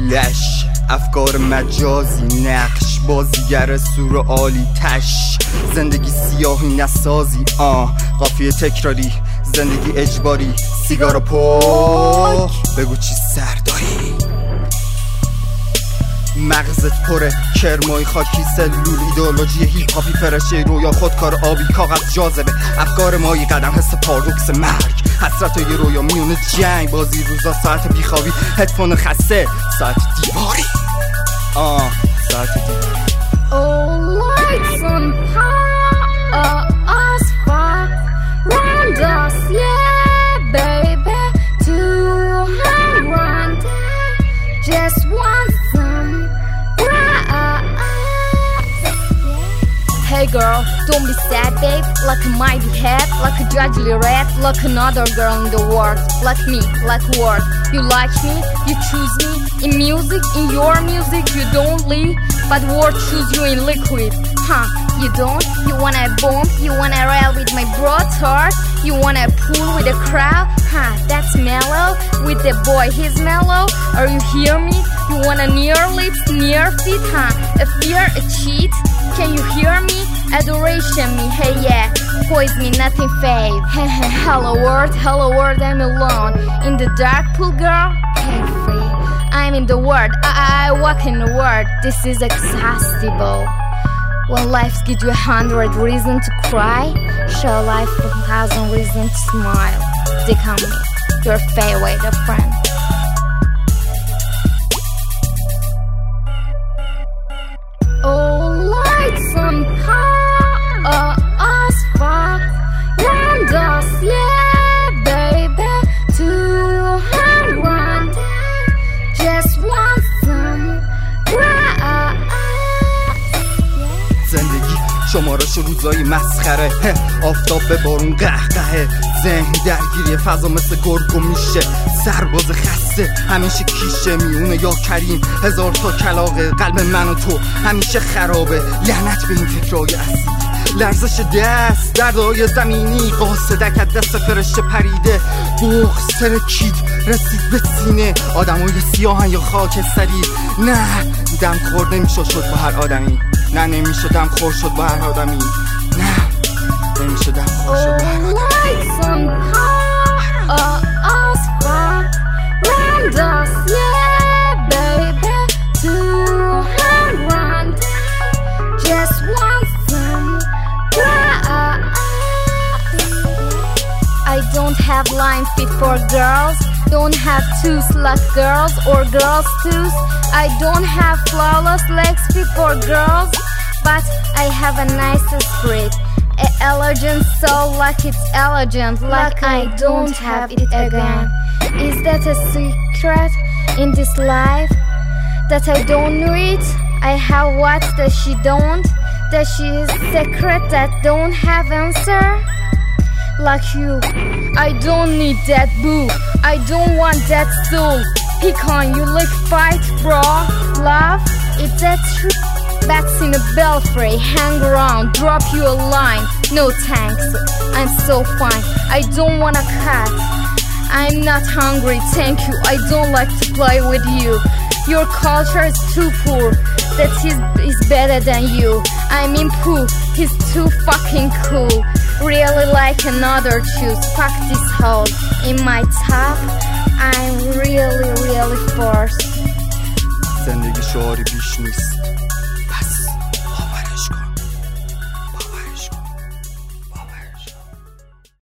لش، افکار مجازی، نقش بازیگر سور عالی تش، زندگی سیاهی نسازی، قافیه تکراری، زندگی اجباری، سیگار پاک، بگو چی سر داری. مغزت پره کرمای خاکی، سلول ایدئولوژی هیپ هاپی، فرشه رویا، خودکار آبی، کاغذ جاذبه، افکار مایی، قدم، حس پاروکس مرگ، حسرت یه رویا، میونه جنگ، بازی روزا، ساعت بیخوابی، هدفون خسته، ساعت دیواری، ساعت دیواری. All lights on us fuck round us, yeah baby. 200 just want some grass. Hey girl, don't be sad babe. Like a mighty head, like a judgely red, like another girl in the world. Like me, like world. You like me, you choose me. In music, in your music, you don't leave, but world choose you in liquid. You don't? You wanna bomb? You wanna rail with my broad heart? You wanna pool with the crowd? That's mellow. With the boy, he's mellow. Are you hear me? You wanna near lips, near feet? A fear, a cheat? Can you hear me? Adoration me, hey yeah. Poise me, nothing fade. Hello world, I'm alone. In the dark pool, girl, carefree. I'm in the world, I walk in the world. This is exhaustible. When life gives you 100 reasons to cry, show life 1,000 reasons to smile. Stick on me, your favorite friend. All lights on us fuck round us, yeah baby. 200 just want some grass. زندگی شمارش روزای مسخره، آفتاب به بارون قهقهه، ذهن درگیری فضا مثل گرگو میشه، سرباز خسته همیشه کیشه، میونه یا کریم، هزار تا کلاغه، قلب من و تو همیشه خرابه، لعنت به این فکرهای اسید، لرزش دست، دردهای زمینی، قاصدک از دست فرشته پریده، بغض ترکید رسید به سینه، آدمای سیاهن یا خاکستری، نه دم خور نمیشه شد با هر آدمی، نه نمیشه دم خور شد با هر آدمی، نه نمیشه دم خور شد با هر آدمی. Us fuck round us, yeah baby. 200 just want some grass. I don't have line fit for girls, don't have tooth like girls or girls' tooth. I don't have flawless legs fit for girls, but I have a nice spirit, an elegant soul, like it's elegant, like I don't have it again. Is that a secret in this life, that I don't know it? I have what that she don't, that she is secret that don't have answer. Like you, I don't need that boo, I don't want that soul. Pick on you like fight, bro. Love, if that's true, bats in a belfry, hang around, drop you a line. No thanks, I'm so fine, I don't wanna cut. I'm not hungry, thank you, I don't like to play with you. Your culture is too poor, that is better than you. I mean poo, he's too fucking cool. Really like another choose, fuck this hole. In my top, I'm really forced. زندگی شعاری بیش نیست.